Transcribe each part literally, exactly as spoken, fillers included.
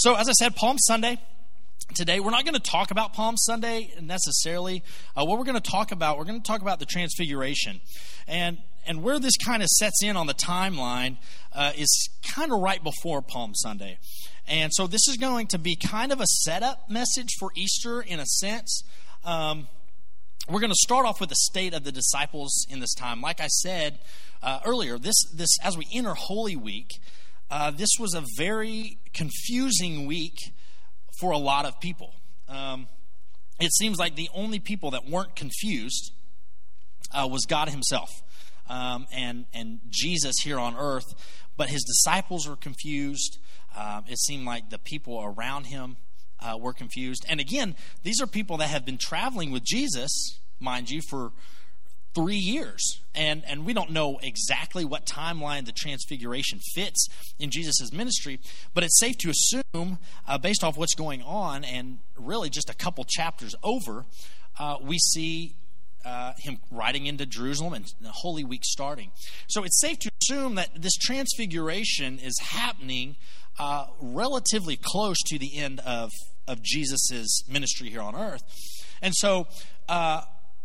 So as I said, Palm Sunday. Today, we're not going to talk about Palm Sunday necessarily. Uh, what we're going to talk about, we're going to talk about the Transfiguration. And and where this kind of sets in on the timeline uh, is kind of right before Palm Sunday. And so this is going to be kind of a setup message for Easter in a sense. Um, we're going to start off with the state of the disciples in this time. Like I said uh, earlier, this this as we enter Holy Week, uh, this was a very confusing week for a lot of people. Um, it seems like the only people that weren't confused uh, was God himself um, and, and Jesus here on earth. But his disciples were confused. Um, it seemed like the people around him uh, were confused. And again, these are people that have been traveling with Jesus, mind you, for three years. And and we don't know exactly what timeline the Transfiguration fits in Jesus' ministry, but it's safe to assume, uh, based off what's going on, and really just a couple chapters over, uh, we see uh, him riding into Jerusalem and the Holy Week starting. So it's safe to assume that this Transfiguration is happening uh, relatively close to the end of, of Jesus' ministry here on earth. And so uh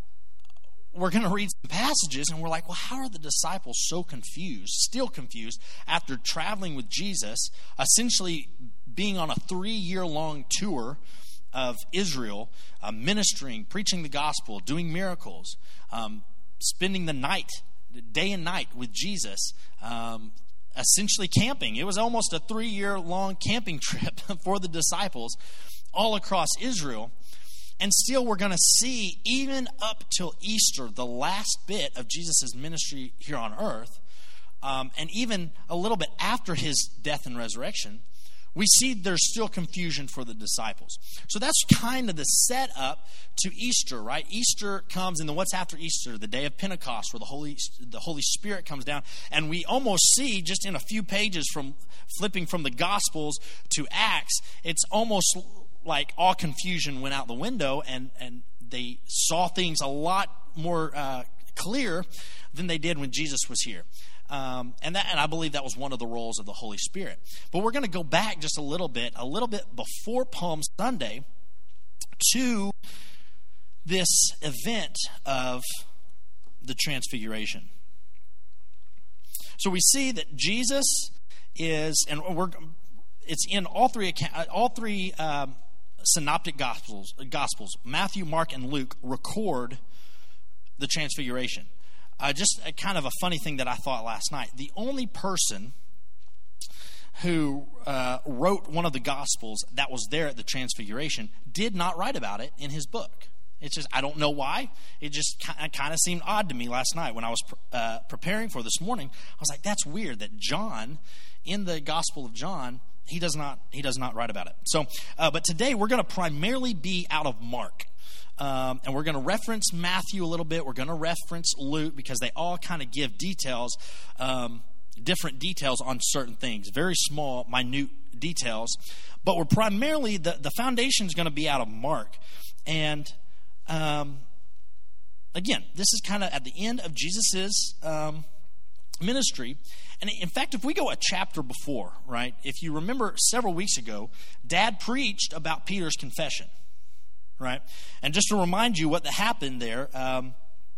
we're going to read some passages, and we're like, well, how are the disciples so confused, still confused, after traveling with Jesus, essentially being on a three-year-long tour of Israel, uh, ministering, preaching the gospel, doing miracles, um, spending the night, day and night with Jesus, um, essentially camping. It was almost a three-year-long camping trip for the disciples all across Israel. And still, we're going to see, even up till Easter, the last bit of Jesus' ministry here on earth, um, and even a little bit after his death and resurrection, we see there's still confusion for the disciples. So that's kind of the setup to Easter, right? Easter comes, and then what's after Easter? The day of Pentecost, where the Holy the Holy Spirit comes down. And we almost see, just in a few pages from flipping from the Gospels to Acts, it's almost like all confusion went out the window, and, and they saw things a lot more uh, clear than they did when Jesus was here. Um, and that, and I believe that was one of the roles of the Holy Spirit. But we're going to go back just a little bit, a little bit before Palm Sunday, to this event of the Transfiguration. So we see that Jesus is, and we're, it's in all three all three. Um, Synoptic Gospels, Gospels, Matthew, Mark, and Luke record the Transfiguration. Uh, just a kind of a funny thing that I thought last night. The only person who uh, wrote one of the Gospels that was there at the Transfiguration did not write about it in his book. It's just, I don't know why. It just kind of seemed odd to me last night when I was uh, preparing for this morning. I was like, that's weird that John, in the Gospel of John, He does not. He does not write about it. So, uh, but today we're going to primarily be out of Mark, um, and we're going to reference Matthew a little bit. We're going to reference Luke because they all kind of give details, um, different details on certain things, very small, minute details. But we're primarily the the foundation is going to be out of Mark, and um, again, this is kind of at the end of Jesus's um, ministry. And in fact, if we go a chapter before, right, if you remember several weeks ago, Dad preached about Peter's confession, right? And just to remind you what happened there, um,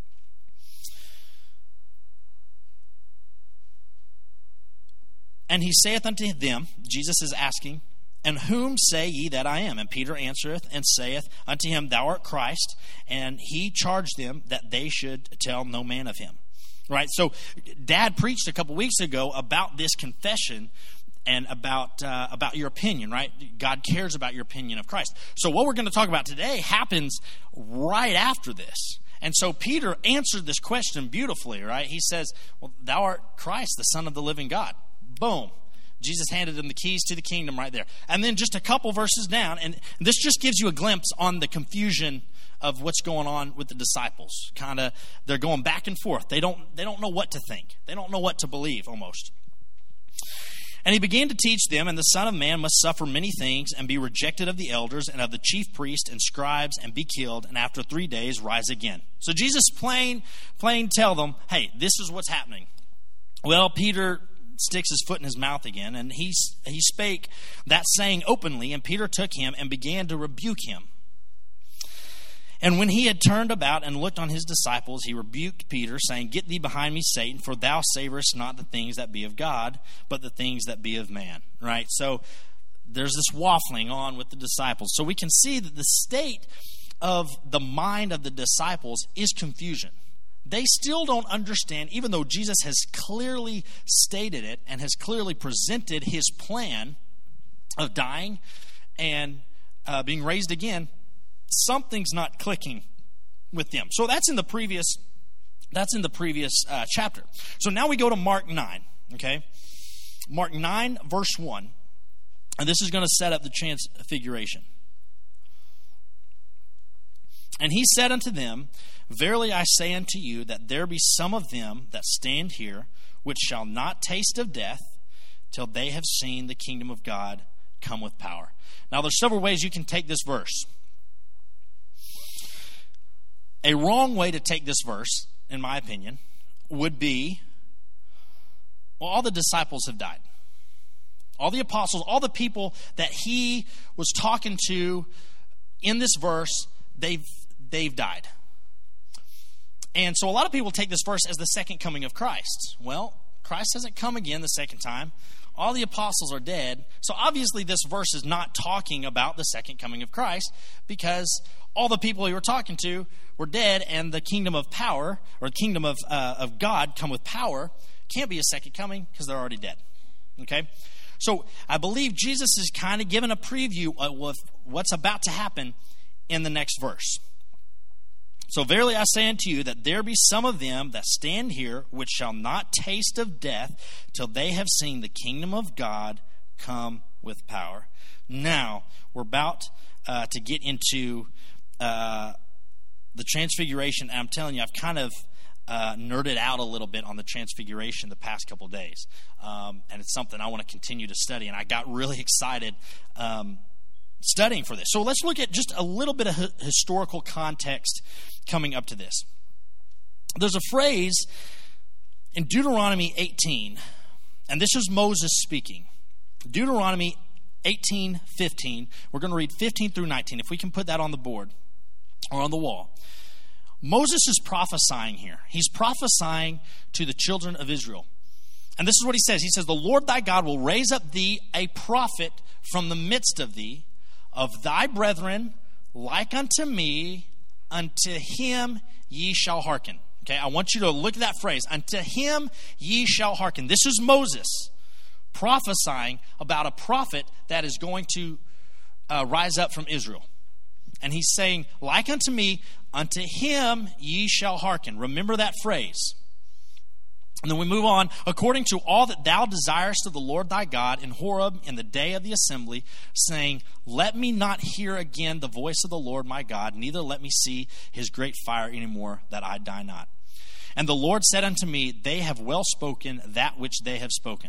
and he saith unto them, Jesus is asking, and whom say ye that I am? And Peter answereth and saith unto him, Thou art Christ. And he charged them that they should tell no man of him. Right, so Dad preached a couple weeks ago about this confession and about uh, about your opinion, right? God cares about your opinion of Christ. So what we're going to talk about today happens right after this. And so Peter answered this question beautifully, right? He says, well, thou art Christ, the Son of the living God. Boom. Jesus handed him the keys to the kingdom right there. And then just a couple verses down, and this just gives you a glimpse on the confusion of what's going on with the disciples. Kind of, they're going back and forth. They don't, they don't know what to think. They don't know what to believe, almost. And he began to teach them, and the Son of Man must suffer many things and be rejected of the elders and of the chief priests and scribes and be killed, and after three days rise again. So Jesus plain, plain tell them, hey, this is what's happening. Well, Peter sticks his foot in his mouth again. And he, he spake that saying openly, and Peter took him and began to rebuke him. And when he had turned about and looked on his disciples, he rebuked Peter, saying, Get thee behind me, Satan, for thou savorest not the things that be of God, but the things that be of man. Right? So there's this waffling on with the disciples. So we can see that the state of the mind of the disciples is confusion. They still don't understand, even though Jesus has clearly stated it and has clearly presented his plan of dying and uh, being raised again. Something's not clicking with them. So that's in the previous that's in the previous uh, chapter. So now we go to Mark nine, okay? Mark nine, verse one. And this is going to set up the transfiguration. And he said unto them, Verily I say unto you, that there be some of them that stand here, which shall not taste of death, till they have seen the kingdom of God come with power. Now there's several ways you can take this verse. A wrong way to take this verse, in my opinion, would be, well, all the disciples have died. All the apostles, all the people that he was talking to in this verse, they've they've died. And so a lot of people take this verse as the second coming of Christ. Well, Christ hasn't come again the second time. All the apostles are dead. So obviously this verse is not talking about the second coming of Christ, because all the people he were talking to were dead, and the kingdom of power, or the kingdom of uh, of God come with power, can't be a second coming because they're already dead. Okay? So I believe Jesus is kind of giving a preview of what's about to happen in the next verse. So verily I say unto you, that there be some of them that stand here, which shall not taste of death, till they have seen the kingdom of God come with power. Now, we're about uh, to get into uh, the transfiguration. And I'm telling you, I've kind of uh, nerded out a little bit on the transfiguration the past couple days. Um, and it's something I want to continue to study. And I got really excited um, studying for this. So let's look at just a little bit of h- historical context coming up to this. There's a phrase in Deuteronomy eighteen, and this is Moses speaking. Deuteronomy eighteen fifteen. We're going to read fifteen through nineteen. If we can put that on the board or on the wall. Moses is prophesying here. He's prophesying to the children of Israel. And this is what he says. He says, The Lord thy God will raise up thee a prophet from the midst of thee, of thy brethren, like unto me, unto him ye shall hearken. Okay, I want you to look at that phrase. Unto him ye shall hearken. This is Moses prophesying about a prophet that is going to uh, rise up from Israel. And he's saying, like unto me, unto him ye shall hearken. Remember that phrase. And then we move on. According to all that thou desirest of the Lord thy God in Horeb in the day of the assembly, saying, Let me not hear again the voice of the Lord my God, neither let me see his great fire anymore, that I die not. And the Lord said unto me, They have well spoken that which they have spoken.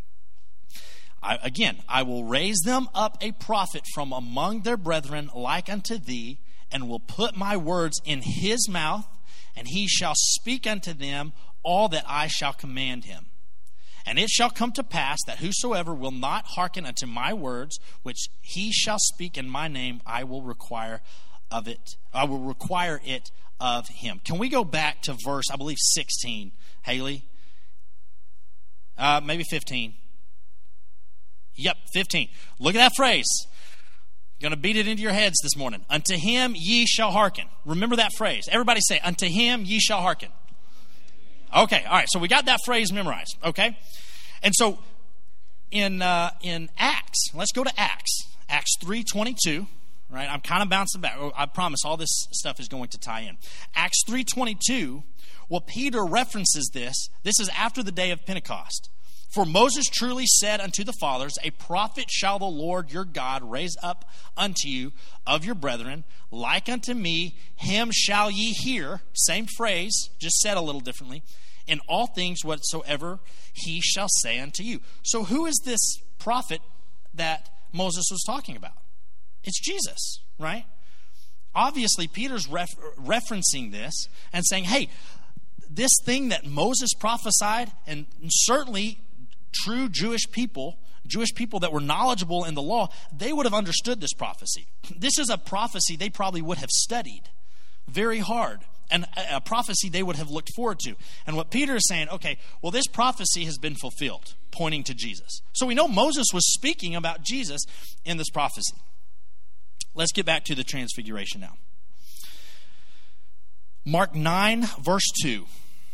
I, again, I will raise them up a prophet from among their brethren like unto thee, and will put my words in his mouth, and he shall speak unto them all that I shall command him. And it shall come to pass that whosoever will not hearken unto my words, which he shall speak in my name, I will require of it. I will require it of him. Can we go back to verse, I believe, sixteen, Haley? Uh, maybe fifteen. Yep, fifteen. Look at that phrase. Going to beat it into your heads this morning. Unto him ye shall hearken. Remember that phrase. Everybody say, unto him ye shall hearken. Okay, all right, so we got that phrase memorized, okay? And so in uh, in Acts, let's go to Acts, Acts three twenty-two, right? I'm kind of bouncing back. I promise all this stuff is going to tie in. Acts three twenty-two, well, Peter references this. This is after the day of Pentecost. For Moses truly said unto the fathers, A prophet shall the Lord your God raise up unto you of your brethren, like unto me, him shall ye hear. Same phrase, just said a little differently. In all things whatsoever he shall say unto you. So who is this prophet that Moses was talking about? It's Jesus, right? Obviously, Peter's ref- referencing this and saying, hey, this thing that Moses prophesied, and certainly true Jewish people, Jewish people that were knowledgeable in the law, they would have understood this prophecy. This is a prophecy they probably would have studied very hard, and a prophecy they would have looked forward to. And what Peter is saying, okay, well, this prophecy has been fulfilled, pointing to Jesus. So we know Moses was speaking about Jesus in this prophecy. Let's get back to the transfiguration now. Mark nine, verse two.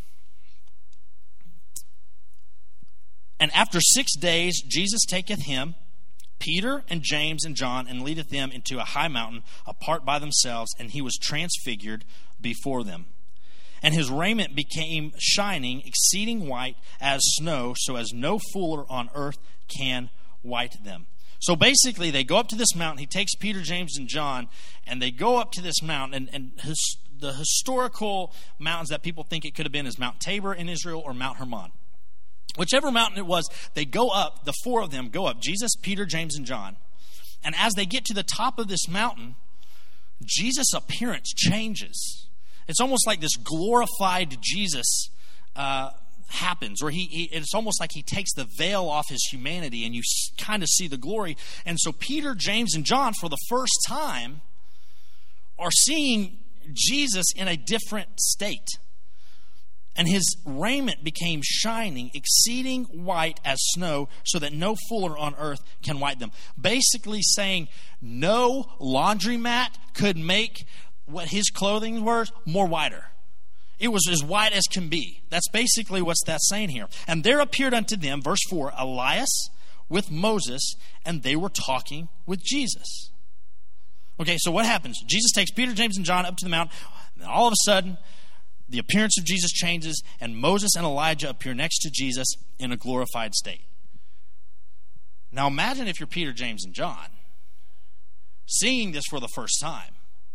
And after six days, Jesus taketh him, Peter and James and John, and leadeth them into a high mountain apart by themselves, and he was transfigured before them. And his raiment became shining, exceeding white as snow, so as no fuller on earth can white them. So basically, they go up to this mountain. He takes Peter, James, and John, and they go up to this mountain. And, and his, the historical mountains that people think it could have been is Mount Tabor in Israel or Mount Hermon. Whichever mountain it was, they go up, the four of them go up, Jesus, Peter, James, and John. And as they get to the top of this mountain, Jesus' appearance changes. It's almost like this glorified Jesus uh, happens, or he, he it's almost like he takes the veil off his humanity, and you kind of see the glory. And so Peter, James, and John, for the first time, are seeing Jesus in a different state. And his raiment became shining, exceeding white as snow, so that no fuller on earth can white them. Basically saying no laundromat could make what his clothing was more whiter. It was as white as can be. That's basically what that's saying here. And there appeared unto them, verse four, Elias with Moses, and they were talking with Jesus. Okay, so what happens? Jesus takes Peter, James, and John up to the mountain, and all of a sudden, the appearance of Jesus changes, and Moses and Elijah appear next to Jesus in a glorified state. Now imagine if you're Peter, James, and John, seeing this for the first time.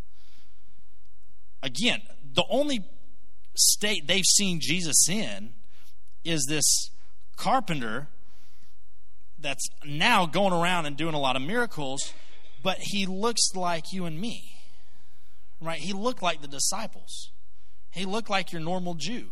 Again, the only state they've seen Jesus in is this carpenter that's now going around and doing a lot of miracles, but he looks like you and me, right? He looked like the disciples. He looked like your normal Jew.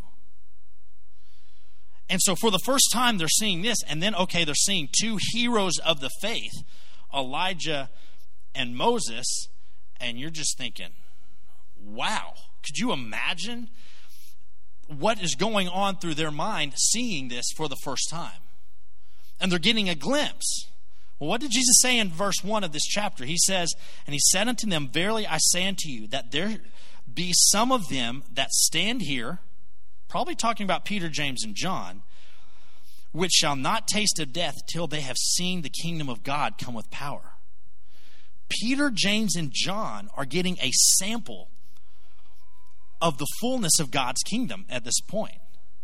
And so for the first time, they're seeing this. And then, okay, they're seeing two heroes of the faith, Elijah and Moses. And you're just thinking, wow, could you imagine what is going on through their mind seeing this for the first time? And they're getting a glimpse. Well, what did Jesus say in verse one of this chapter? He says, and he said unto them, verily I say unto you, that there be some of them that stand here, probably talking about Peter, James, and John, which shall not taste of death till they have seen the kingdom of God come with power. Peter, James, and John are getting a sample of the fullness of God's kingdom at this point.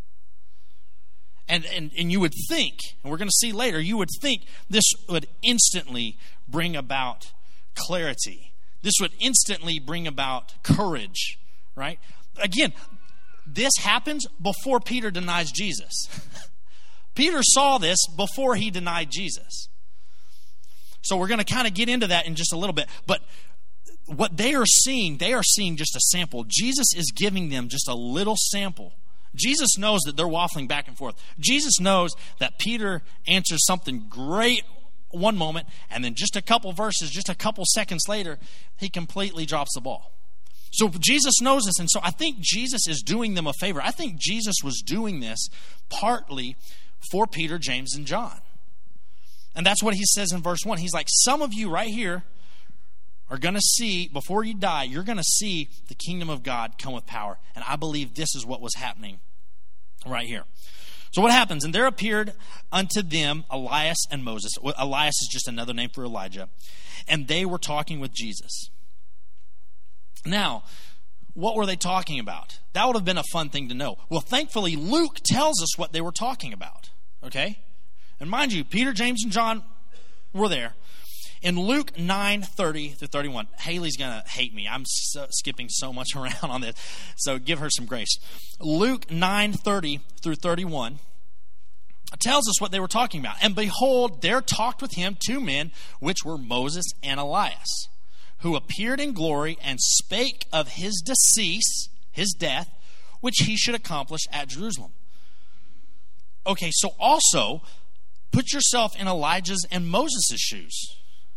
And, and, and you would think, and we're going to see later, you would think this would instantly bring about clarity. This would instantly bring about courage, right? Again, this happens before Peter denies Jesus. Peter saw this before he denied Jesus. So we're going to kind of get into that in just a little bit. But what they are seeing, they are seeing just a sample. Jesus is giving them just a little sample. Jesus knows that they're waffling back and forth. Jesus knows that Peter answers something great one moment, and then just a couple verses, just a couple seconds later, he completely drops the ball. So Jesus knows this, and so I think Jesus is doing them a favor. I think Jesus was doing this partly for Peter, James, and John. And that's what he says in verse one. He's like, some of you right here are going to see, before you die, you're going to see the kingdom of God come with power. And I believe this is what was happening right here. So what happens? And there appeared unto them Elias and Moses. Elias is just another name for Elijah. And they were talking with Jesus. Now, what were they talking about? That would have been a fun thing to know. Well, thankfully, Luke tells us what they were talking about. Okay? And mind you, Peter, James, and John were there. In Luke nine thirty through thirty-one, Haley's going to hate me. I'm so, skipping so much around on this, so give her some grace. Luke nine thirty through thirty-one tells us what they were talking about. And behold, there talked with him two men, which were Moses and Elias, who appeared in glory and spake of his decease, his death, which he should accomplish at Jerusalem. Okay, so also, Put yourself in Elijah's and Moses' shoes.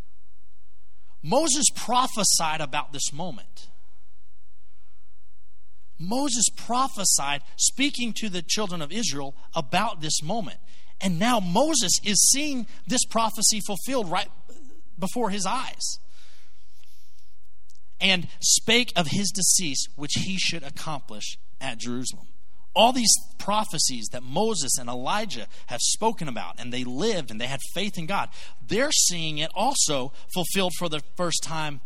Moses prophesied about this moment. Moses prophesied, speaking to the children of Israel about this moment. And now Moses is seeing this prophecy fulfilled right before his eyes. And spake of his decease, which he should accomplish at Jerusalem. All these prophecies that Moses and Elijah have spoken about, and they lived and they had faith in God, they're seeing it also fulfilled for the first time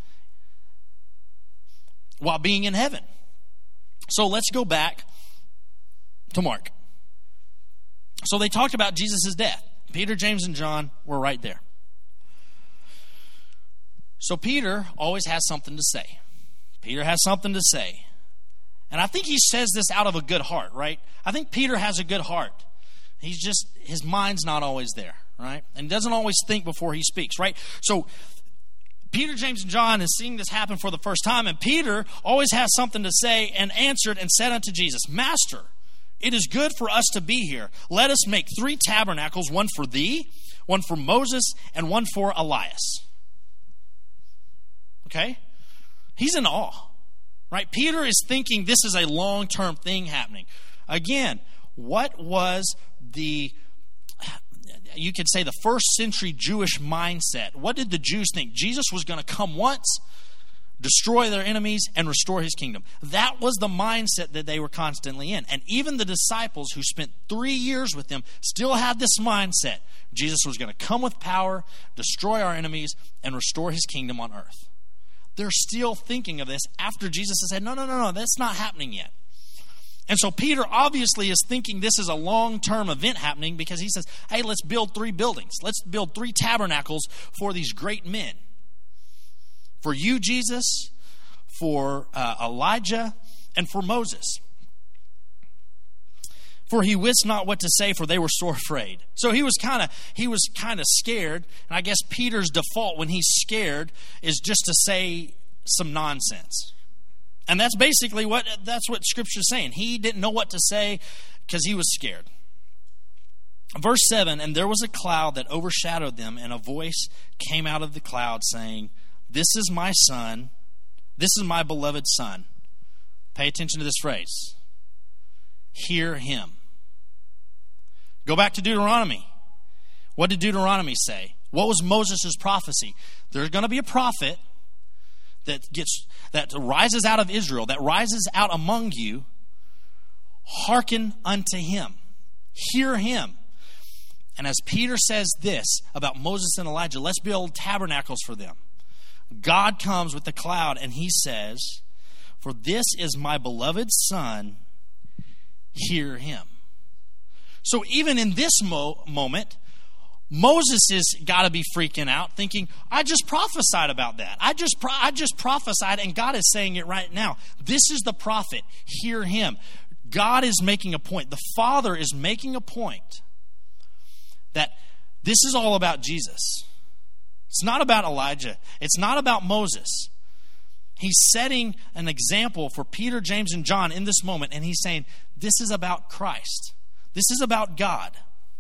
while being in heaven. So let's go back to Mark. So they talked about Jesus' death. Peter, James, and John were right there. So Peter always has something to say. Peter has something to say. And I think he says this out of a good heart, right? I think Peter has a good heart. He's just, his mind's not always there, right? And he doesn't always think before he speaks, right? So Peter, James, and John is seeing this happen for the first time, and Peter always has something to say, and answered and said unto Jesus, Master, it is good for us to be here. Let us make three tabernacles, one for thee, one for Moses, and one for Elias. Okay? He's in awe, right? Peter is thinking this is a long-term thing happening. Again, what was the, you could say, the first century Jewish mindset? What did the Jews think? Jesus was going to come once, destroy their enemies, and restore his kingdom. That was the mindset that they were constantly in. And even the disciples who spent three years with him still had this mindset. Jesus was going to come with power, destroy our enemies, and restore his kingdom on earth. They're still thinking of this after Jesus has said, no, no, no, no, that's not happening yet. And so Peter obviously is thinking this is a long-term event happening, because he says, hey, let's build three buildings. Let's build three tabernacles for these great men. For you, Jesus, for uh, Elijah, and for Moses. For he wist not what to say, for they were sore afraid. So he was kind of he was kind of scared. And I guess Peter's default when he's scared is just to say some nonsense. And that's basically what that's what Scripture's saying. He didn't know what to say because he was scared. Verse seven, and there was a cloud that overshadowed them, and a voice came out of the cloud saying, This is my son, this is my beloved son. Pay attention to this phrase. Hear him. Go back to Deuteronomy. What did Deuteronomy say? What was Moses' prophecy? There's going to be a prophet that gets that rises out of Israel, that rises out among you. Hearken unto him. Hear him. And as Peter says this about Moses and Elijah, let's build tabernacles for them. God comes with the cloud and he says, For this is my beloved son, hear him. So even in this mo- moment, Moses has got to be freaking out, thinking, I just prophesied about that. I just pro- I just prophesied, and God is saying it right now. This is the prophet. Hear him. God is making a point. The Father is making a point that this is all about Jesus. It's not about Elijah. It's not about Moses. He's setting an example for Peter, James, and John in this moment, and he's saying, this is about Christ. This is about God.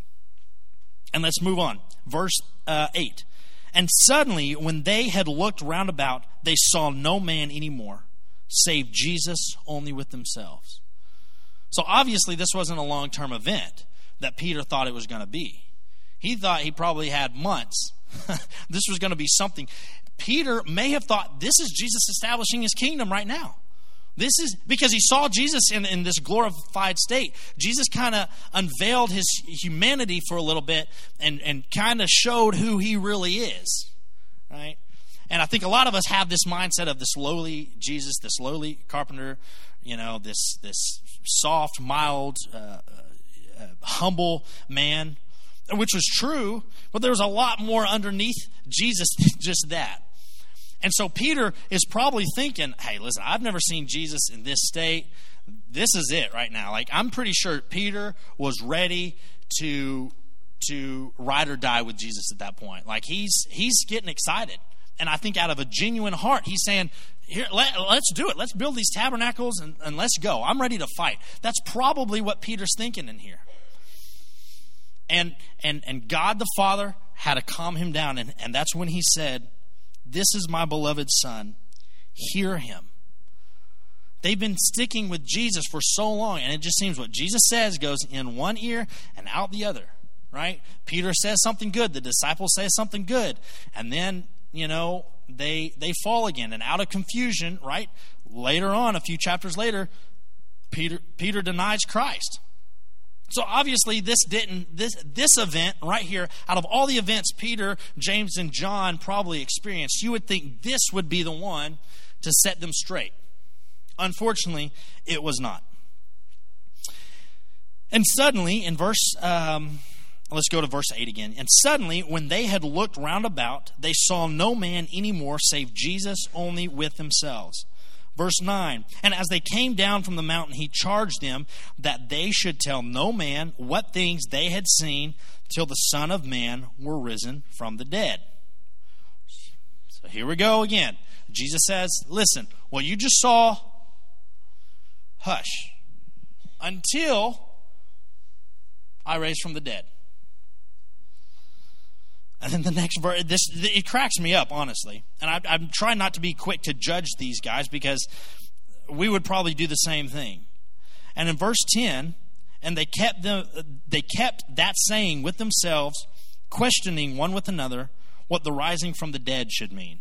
And let's move on. Verse uh, eight. And suddenly, when they had looked round about, they saw no man anymore, save Jesus only with themselves. So obviously, this wasn't a long-term event that Peter thought it was going to be. He thought he probably had months. This was going to be something. Peter may have thought, this is Jesus establishing his kingdom right now. This is because he saw Jesus in, in this glorified state. Jesus kind of unveiled his humanity for a little bit and, and kind of showed who he really is. Right? And I think a lot of us have this mindset of this lowly Jesus, this lowly carpenter, you know, this this soft, mild, uh, uh, uh, humble man, which was true, but there was a lot more underneath Jesus than just that. And so Peter is probably thinking, hey, listen, I've never seen Jesus in this state. This is it right now. Like, I'm pretty sure Peter was ready to to ride or die with Jesus at that point. Like, he's he's getting excited. And I think out of a genuine heart, he's saying, here, let, let's do it. Let's build these tabernacles and, and let's go. I'm ready to fight. That's probably what Peter's thinking in here. And and and God the Father had to calm him down. And, and that's when he said, "This is my beloved Son. Hear him." They've been sticking with Jesus for so long, and it just seems what Jesus says goes in one ear and out the other, right? Peter says something good. The disciples say something good. And then, you know, they they fall again. And out of confusion, right, later on, a few chapters later, Peter Peter denies Christ. So obviously this didn't this this event right here, out of all the events Peter, James, and John probably experienced, you would think this would be the one to set them straight. Unfortunately, it was not. And suddenly, in verse, um, let's go to verse eight again. And suddenly, when they had looked round about, they saw no man anymore save Jesus only with themselves. Verse nine, and as they came down from the mountain, he charged them that they should tell no man what things they had seen till the Son of Man were risen from the dead. So here we go again. Jesus says, listen, what you just saw, hush, until I raise from the dead. And then the next verse, this it cracks me up, honestly. And I, I'm trying not to be quick to judge these guys because we would probably do the same thing. And in verse ten, and they kept them, they kept that saying with themselves, questioning one with another what the rising from the dead should mean.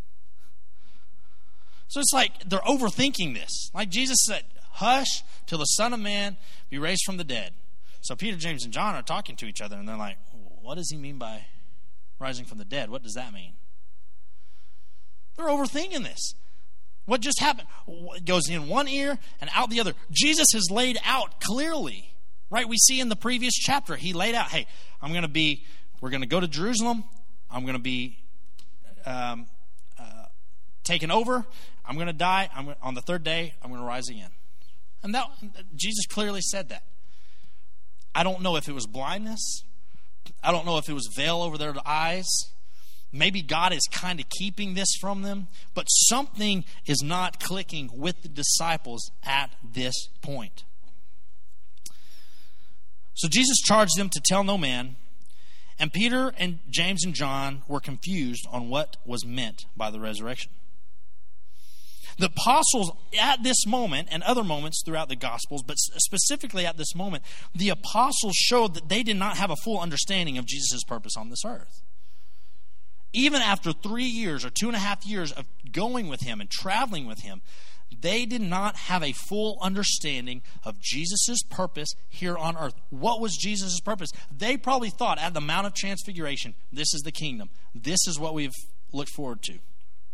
So it's like they're overthinking this. Like Jesus said, hush till the Son of Man be raised from the dead. So Peter, James, and John are talking to each other, and they're like, what does he mean by rising from the dead? What does that mean? They're overthinking this. What just happened? It goes in one ear and out the other. Jesus has laid out clearly, right? We see in the previous chapter, he laid out, hey, I'm going to be, we're going to go to Jerusalem. I'm going to be um, uh, taken over. I'm going to die. I'm on the third day, I'm going to rise again. And that Jesus clearly said that. I don't know if it was blindness. I don't know if it was veil over their eyes. Maybe God is kind of keeping this from them. But something is not clicking with the disciples at this point. So Jesus charged them to tell no man. And Peter and James and John were confused on what was meant by the resurrection. The apostles at this moment and other moments throughout the Gospels, but specifically at this moment, the apostles showed that they did not have a full understanding of Jesus' purpose on this earth. Even after three years or two and a half years of going with him and traveling with him, they did not have a full understanding of Jesus' purpose here on earth. What was Jesus' purpose? They probably thought at the Mount of Transfiguration, this is the kingdom. This is what we've looked forward to.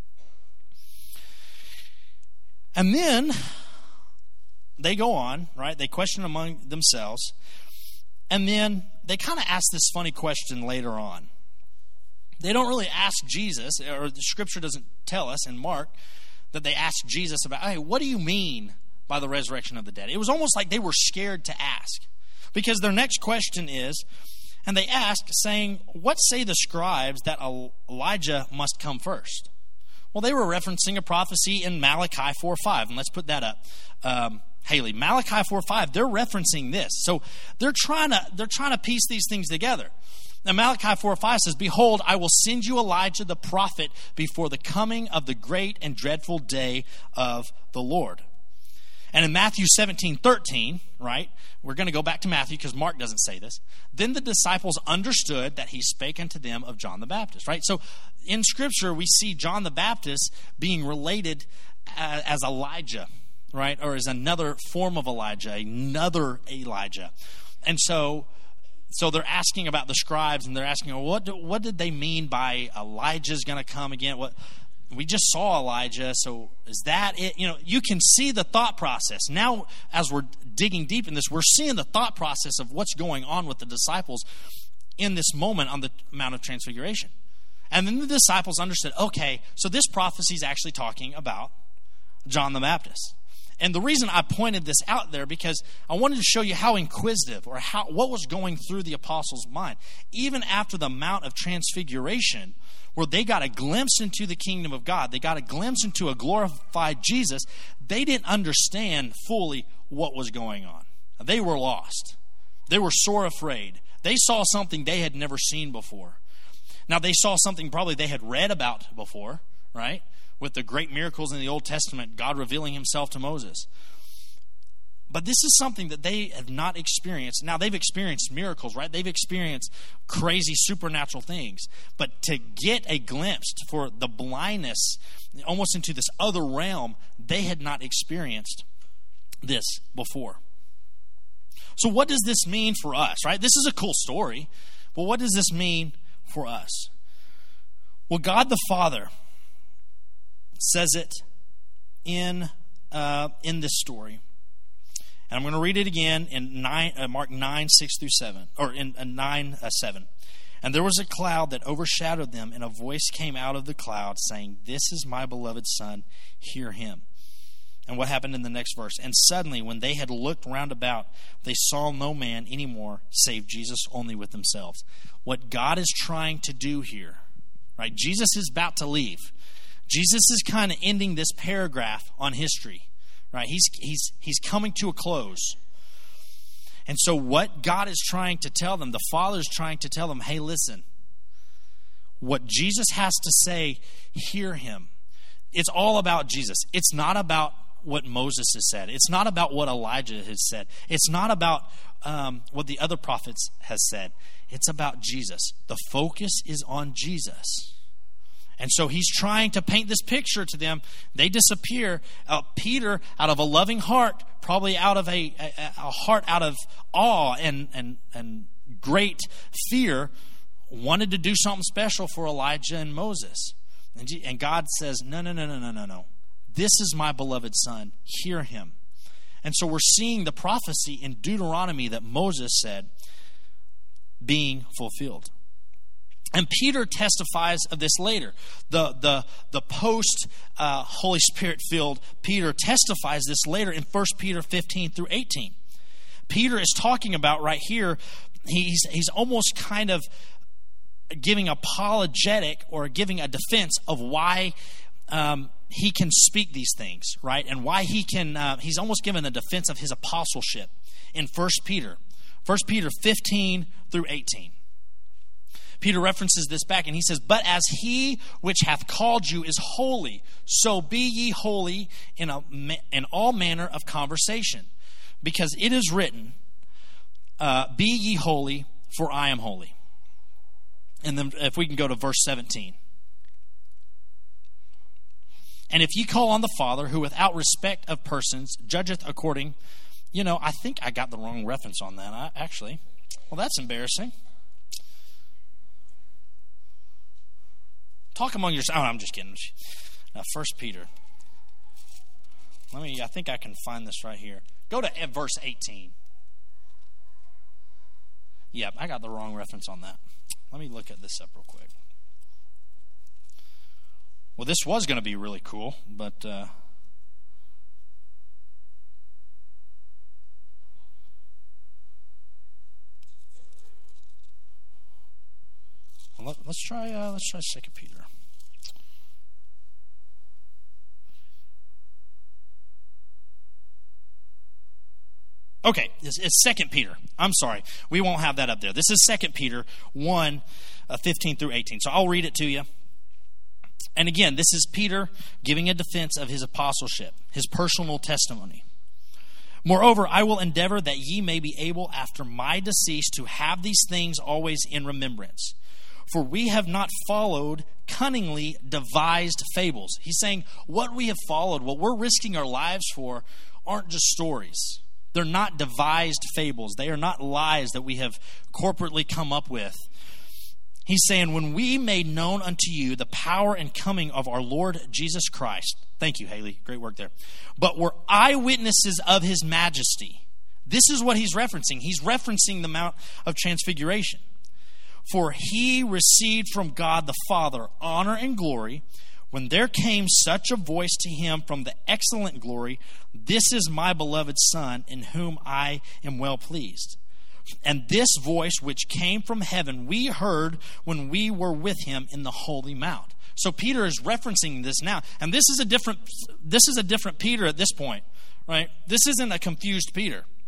And then they go on, right? They question among themselves. And then they kind of ask this funny question later on. They don't really ask Jesus, or the scripture doesn't tell us in Mark that they asked Jesus about, hey, what do you mean by the resurrection of the dead? It was almost like they were scared to ask. Because their next question is, and they ask, saying, what say the scribes that Elijah must come first? Well, they were referencing a prophecy in Malachi four five. And let's put that up. Um, Haley, Malachi four five, they're referencing this. So they're trying to they're trying to piece these things together. Now, Malachi four five says, behold, I will send you Elijah the prophet before the coming of the great and dreadful day of the Lord. And in Matthew seventeen thirteen, right, we're going to go back to Matthew because Mark doesn't say this. Then the disciples understood that he spake unto them of John the Baptist, right? So in Scripture, we see John the Baptist being related as, as Elijah, right? Or as another form of Elijah, another Elijah. And so so they're asking about the scribes, and they're asking, well, what, do, what did they mean by Elijah's going to come again? What we just saw Elijah, so is that it? You know, you can see the thought process. Now, as we're digging deep in this, we're seeing the thought process of what's going on with the disciples in this moment on the Mount of Transfiguration. And then the disciples understood, okay, so this prophecy is actually talking about John the Baptist. And the reason I pointed this out there, because I wanted to show you how inquisitive or how what was going through the apostles' mind. Even after the Mount of Transfiguration, where they got a glimpse into the kingdom of God, they got a glimpse into a glorified Jesus, they didn't understand fully what was going on. They were lost. They were sore afraid. They saw something they had never seen before. Now, they saw something probably they had read about before, right? With the great miracles in the Old Testament, God revealing himself to Moses. But this is something that they have not experienced. Now, they've experienced miracles, right? They've experienced crazy supernatural things. But to get a glimpse for the blindness almost into this other realm, they had not experienced this before. So what does this mean for us, right? This is a cool story, but what does this mean for us? Well, God the Father says it in uh, in this story. And I'm going to read it again in nine, uh, Mark nine, six through seven, or in uh, nine, uh, seven. And there was a cloud that overshadowed them, and a voice came out of the cloud saying, "This is my beloved Son, hear him." And what happened in the next verse? And suddenly, when they had looked round about, they saw no man anymore save Jesus only with themselves. What God is trying to do here, right? Jesus is about to leave. Jesus is kind of ending this paragraph on history. Right, he's he's he's coming to a close. And so what God is trying to tell them, the Father is trying to tell them, hey, listen, what Jesus has to say, hear him. It's all about Jesus. It's not about what Moses has said. It's not about what Elijah has said. It's not about um, what the other prophets has said. It's about Jesus. The focus is on Jesus. And so he's trying to paint this picture to them. They disappear. Uh, Peter, out of a loving heart, probably out of a, a, a heart out of awe and, and, and great fear, wanted to do something special for Elijah and Moses. And, and God says, no, no, no, no, no, no, no. This is my beloved Son. Hear him. And so we're seeing the prophecy in Deuteronomy that Moses said being fulfilled. And Peter testifies of this later. The the the post uh, Holy Spirit filled Peter testifies this later in First Peter fifteen through eighteen. Peter is talking about right here. He's he's almost kind of giving apologetic or giving a defense of why um, he can speak these things, right? And why he can. Uh, he's almost given a defense of his apostleship in First Peter, First Peter fifteen through eighteen. Peter references this back and he says, "But as he which hath called you is holy, so be ye holy in, a, in all manner of conversation. Because it is written, uh, be ye holy, for I am holy." And then if we can go to verse seventeen. "And if ye call on the Father, who without respect of persons judgeth according..." You know, I think I got the wrong reference on that, I, actually. Well, that's embarrassing. Talk among yourselves. Oh, I'm just kidding. Now, First Peter. Let me. I think I can find this right here. Go to verse eighteen. Yep, I got the wrong reference on that. Let me look at this up real quick. Well, this was going to be really cool, but uh, well, let, let's try. Uh, let's try Second Peter. Okay, it's, it's Second Peter. I'm sorry. We won't have that up there. This is Second Peter one, uh, fifteen through eighteen. So I'll read it to you. And again, this is Peter giving a defense of his apostleship, his personal testimony. "Moreover, I will endeavor that ye may be able after my decease to have these things always in remembrance. For we have not followed cunningly devised fables." He's saying what we have followed, what we're risking our lives for, aren't just stories. They're not devised fables. They are not lies that we have corporately come up with. He's saying, when we made known unto you the power and coming of our Lord Jesus Christ. Thank you, Haley. Great work there. "But were eyewitnesses of his majesty." This is what he's referencing. He's referencing the Mount of Transfiguration. "For he received from God the Father honor and glory, when there came such a voice to him from the excellent glory, This is my beloved Son, in whom I am well pleased. And this voice which came from heaven we heard when we were with him in the holy mount." So Peter is referencing this now. And this is a different this is a different Peter at this point, right? This isn't a confused Peter.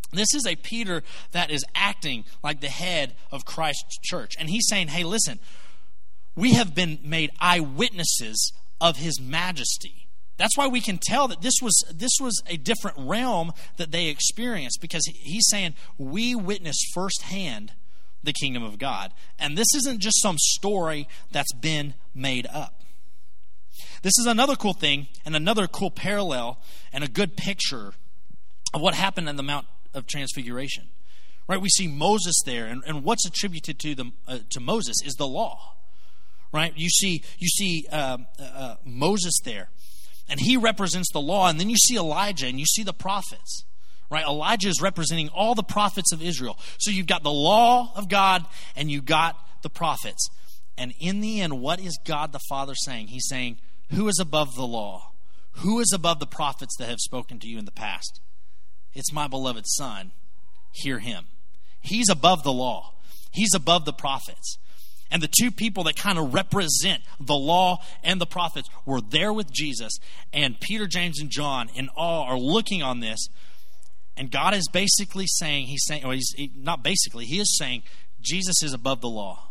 This is a Peter that is acting like the head of Christ's church. And he's saying, hey, listen, we have been made eyewitnesses of his majesty. That's why we can tell that this was this was a different realm that they experienced, because he's saying we witnessed firsthand the kingdom of God. And this isn't just some story that's been made up. This is another cool thing and another cool parallel and a good picture of what happened in the Mount of Transfiguration. Right? We see Moses there, and, and what's attributed to the uh, to Moses is the law. Right? You see you see uh, uh, Moses there, and he represents the law, and then you see Elijah and you see the prophets. Right? Elijah is representing all the prophets of Israel. So you've got the law of God and you got the prophets. And in the end, what is God the Father saying? He's saying, who is above the law? Who is above the prophets that have spoken to you in the past? It's my beloved Son. Hear him. He's above the law. He's above the prophets. And the two people that kind of represent the law and the prophets were there with Jesus. And Peter, James, and John in awe are looking on this. And God is basically saying, he's saying, or he's he, not basically, he is saying, Jesus is above the law.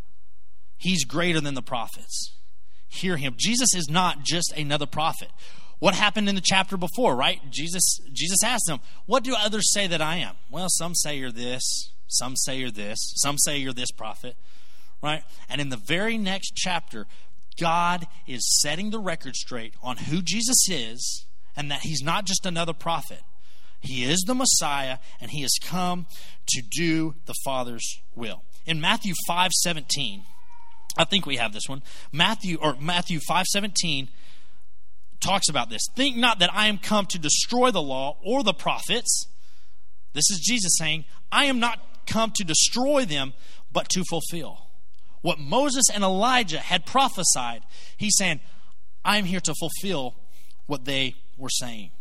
He's greater than the prophets. Hear him. Jesus is not just another prophet. What happened in the chapter before, right? Jesus, Jesus asked them, what do others say that I am? Well, some say you're this, some say you're this, some say you're this prophet, right? And in the very next chapter, God is setting the record straight on who Jesus is, and that he's not just another prophet. He is the Messiah, and he has come to do the Father's will. In Matthew five seventeen, I think we have this one. Matthew or Matthew five seventeen talks about this. Think not that I am come to destroy the law or the prophets. This is Jesus saying, I am not come to destroy them, but to fulfill what Moses and Elijah had prophesied. He's saying, I am here to fulfill what they were saying.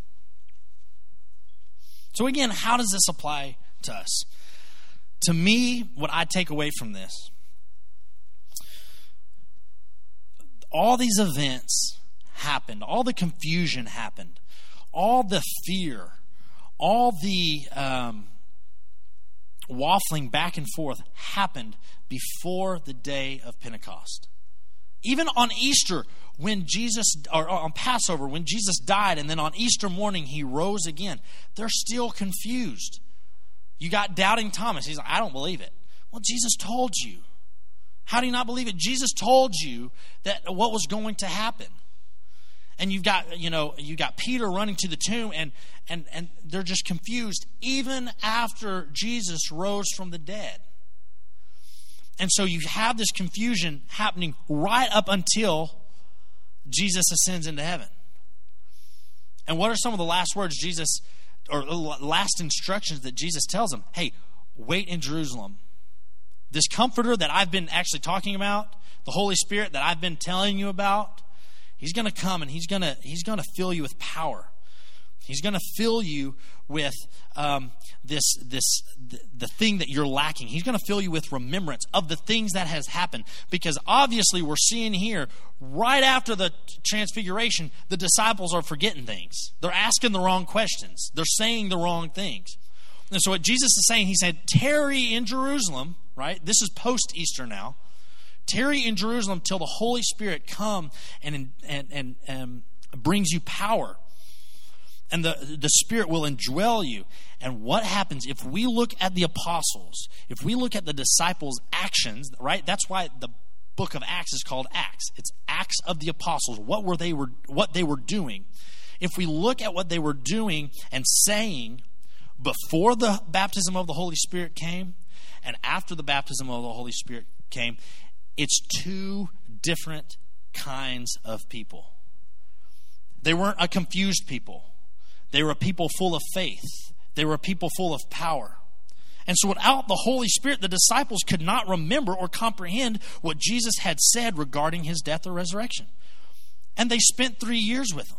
So again, how does this apply to us? To me, what I take away from this, all these events happened, all the confusion happened, all the fear, all the um, waffling back and forth happened before the day of Pentecost. Even on Easter, when Jesus, or on Passover, when Jesus died, and then on Easter morning he rose again, they're still confused. You got doubting Thomas. He's like, I don't believe it. Well, Jesus told you. How do you not believe it? Jesus told you that what was going to happen. And you've got, you know, you got Peter running to the tomb, and and and they're just confused even after Jesus rose from the dead. And so you have this confusion happening right up until Jesus ascends into heaven. And what are some of the last words Jesus, or last instructions that Jesus tells them? Hey, wait in Jerusalem. This comforter that I've been actually talking about, the Holy Spirit that I've been telling you about, he's going to come and he's going to he's going to fill you with power. He's going to fill you with um, this this the, the thing that you're lacking. He's going to fill you with remembrance of the things that has happened. Because obviously we're seeing here, right after the transfiguration, the disciples are forgetting things. They're asking the wrong questions. They're saying the wrong things. And so what Jesus is saying, he said, tarry in Jerusalem, right? This is post-Easter now. Tarry in Jerusalem till the Holy Spirit come and and and, and brings you power. And the, the Spirit will indwell you. And what happens if we look at the apostles, if we look at the disciples' actions, right? That's why the book of Acts is called Acts. It's Acts of the apostles. What were they were what they were doing? If we look at what they were doing and saying before the baptism of the Holy Spirit came and after the baptism of the Holy Spirit came, it's two different kinds of people. They weren't a confused people. They were a people full of faith. They were a people full of power. And so without the Holy Spirit, the disciples could not remember or comprehend what Jesus had said regarding his death or resurrection. And they spent three years with him.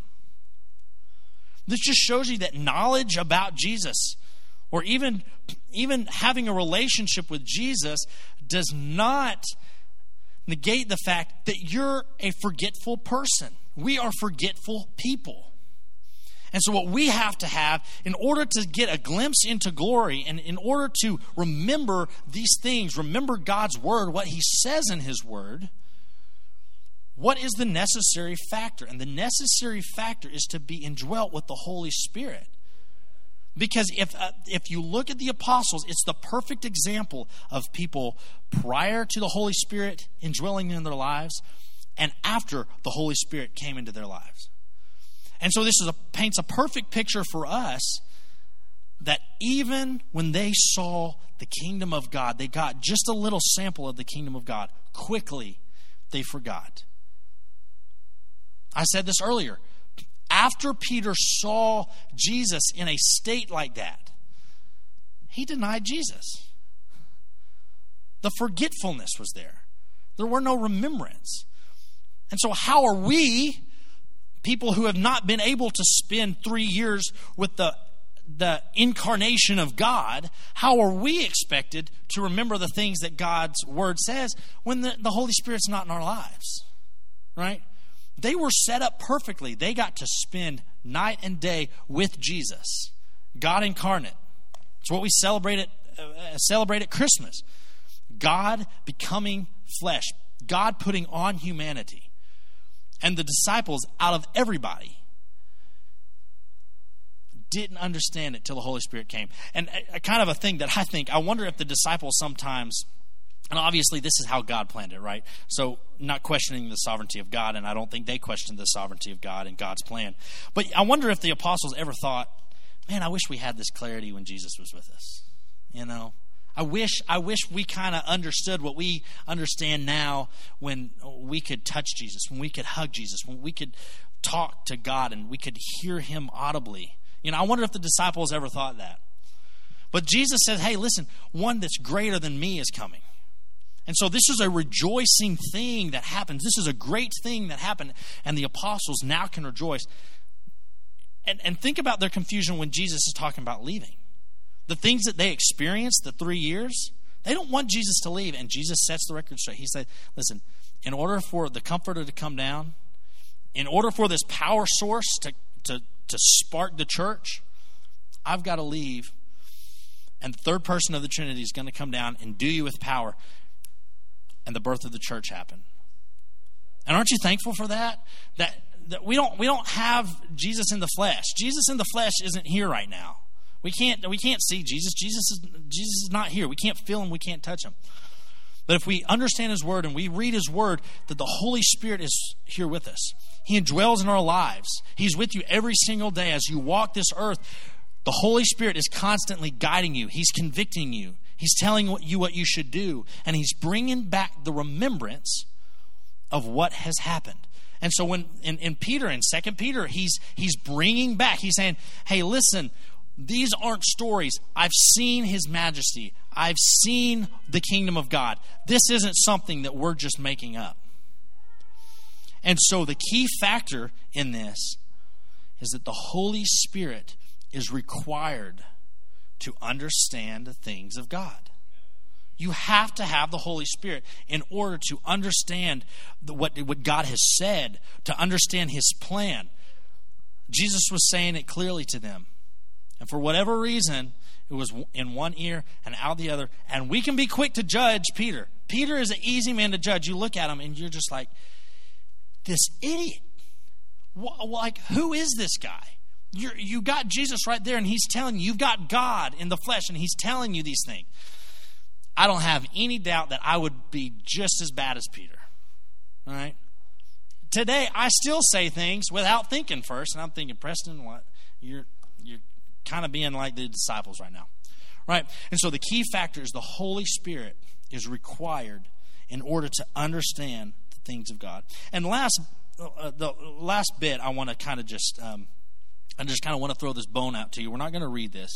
This just shows you that knowledge about Jesus, or even, even having a relationship with Jesus, does not negate the fact that you're a forgetful person. We are forgetful people. And so what we have to have in order to get a glimpse into glory and in order to remember these things, remember God's word, what he says in his word, what is the necessary factor? And the necessary factor is to be indwelt with the Holy Spirit. Because if uh, if you look at the apostles, it's the perfect example of people prior to the Holy Spirit indwelling in their lives and after the Holy Spirit came into their lives. And so this is a, paints a perfect picture for us that even when they saw the kingdom of God, they got just a little sample of the kingdom of God. Quickly, they forgot. I said this earlier. After Peter saw Jesus in a state like that, he denied Jesus. The forgetfulness was there. There were no remembrance. And so how are we, people who have not been able to spend three years with the, the incarnation of God, how are we expected to remember the things that God's word says when the, the Holy Spirit's not in our lives? Right? They were set up perfectly. They got to spend night and day with Jesus, God incarnate. It's what we celebrate at, uh, celebrate at Christmas. God becoming flesh. God putting on humanity. And the disciples, out of everybody, didn't understand it till the Holy Spirit came. And a, a kind of a thing that I think, I wonder if the disciples sometimes, and obviously this is how God planned it, right? So not questioning the sovereignty of God, and I don't think they questioned the sovereignty of God and God's plan. But I wonder if the apostles ever thought, man, I wish we had this clarity when Jesus was with us. You know? I wish I wish we kind of understood what we understand now when we could touch Jesus, when we could hug Jesus, when we could talk to God and we could hear him audibly. You know, I wonder if the disciples ever thought that. But Jesus says, hey, listen, one that's greater than me is coming. And so this is a rejoicing thing that happens. This is a great thing that happened. And the apostles now can rejoice. And, and think about their confusion when Jesus is talking about leaving. The things that they experienced, the three years, they don't want Jesus to leave. And Jesus sets the record straight. He said, listen, in order for the Comforter to come down, in order for this power source to, to, to spark the church, I've got to leave. And the third person of the Trinity is going to come down and do you with power. And the birth of the church happened. And aren't you thankful for that? That, that we don't we don't have Jesus in the flesh. Jesus in the flesh isn't here right now. We can't we can't see Jesus. Jesus is Jesus is not here. We can't feel him. We can't touch him. But if we understand his word and we read his word, that the Holy Spirit is here with us. He indwells in our lives. He's with you every single day as you walk this earth. The Holy Spirit is constantly guiding you. He's convicting you. He's telling you what you should do. And he's bringing back the remembrance of what has happened. And so when in, in Peter, in Second Peter, he's he's bringing back. He's saying, hey, listen, these aren't stories. I've seen his majesty. I've seen the kingdom of God. This isn't something that we're just making up. And so the key factor in this is that the Holy Spirit is required to understand the things of God. You have to have the Holy Spirit in order to understand the, what, what God has said, to understand his plan. Jesus was saying it clearly to them. And for whatever reason, it was in one ear and out the other. And we can be quick to judge Peter. Peter is an easy man to judge. You look at him and you're just like, this idiot. Like, who is this guy? You're, you got Jesus right there and he's telling you, you've got God in the flesh and he's telling you these things. I don't have any doubt that I would be just as bad as Peter. All right? Today, I still say things without thinking first. And I'm thinking, Preston, what? You're, you're kind of being like the disciples right now. Right? And so the key factor is the Holy Spirit is required in order to understand the things of God. And last, uh, the last bit I want to kind of just... Um, I just kind of want to throw this bone out to you. We're not going to read this.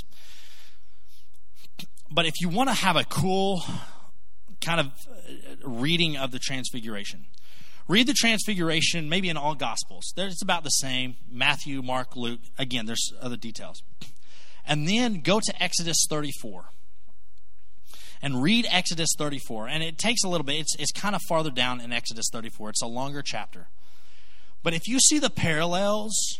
But if you want to have a cool kind of reading of the Transfiguration, read the Transfiguration maybe in all Gospels. It's about the same. Matthew, Mark, Luke. Again, there's other details. And then go to Exodus thirty-four. And read Exodus thirty-four. And it takes a little bit. It's, it's kind of farther down in Exodus thirty-four. It's a longer chapter. But if you see the parallels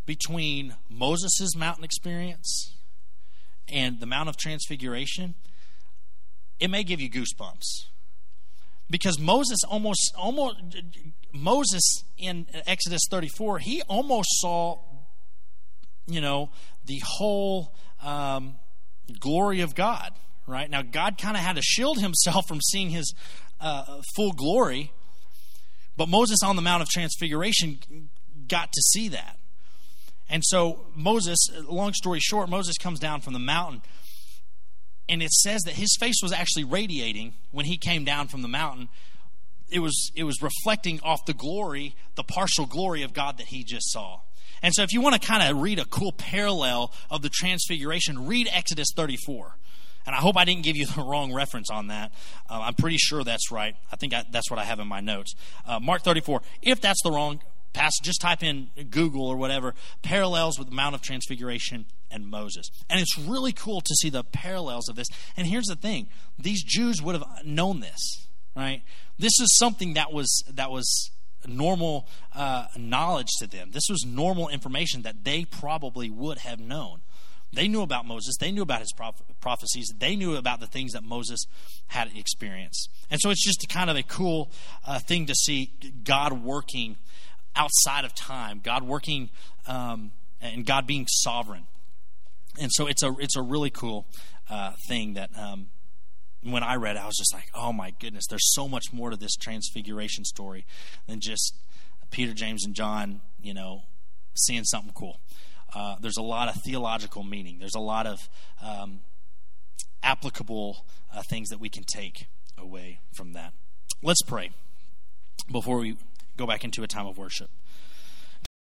between Moses' mountain experience and the Mount of Transfiguration, it may give you goosebumps. Because Moses almost, almost, Moses in Exodus thirty-four, he almost saw, you know, the whole um, glory of God, right? Now, God kind of had to shield himself from seeing his uh, full glory, but Moses on the Mount of Transfiguration got to see that. And so Moses, long story short, Moses comes down from the mountain, and it says that his face was actually radiating when he came down from the mountain. It was it was reflecting off the glory, the partial glory of God that he just saw. And so if you want to kind of read a cool parallel of the Transfiguration, read Exodus thirty-four. And I hope I didn't give you the wrong reference on that. Uh, I'm pretty sure that's right. I think I, that's what I have in my notes. Uh, Mark thirty-four. If that's the wrong passage, just type in Google or whatever, parallels with the Mount of Transfiguration and Moses. And it's really cool to see the parallels of this. And here's the thing. These Jews would have known this, right? This is something that was that was normal uh, knowledge to them. This was normal information that they probably would have known. They knew about Moses. They knew about his proph- prophecies. They knew about the things that Moses had experienced. And so it's just kind of a cool uh, thing to see God working outside of time, God working um, and God being sovereign. And so it's a it's a really cool uh, thing that um, when I read it, I was just like, oh my goodness, there's so much more to this Transfiguration story than just Peter, James, and John, you know, seeing something cool. Uh, there's a lot of theological meaning. There's a lot of um, applicable uh, things that we can take away from that. Let's pray before we go back into a time of worship.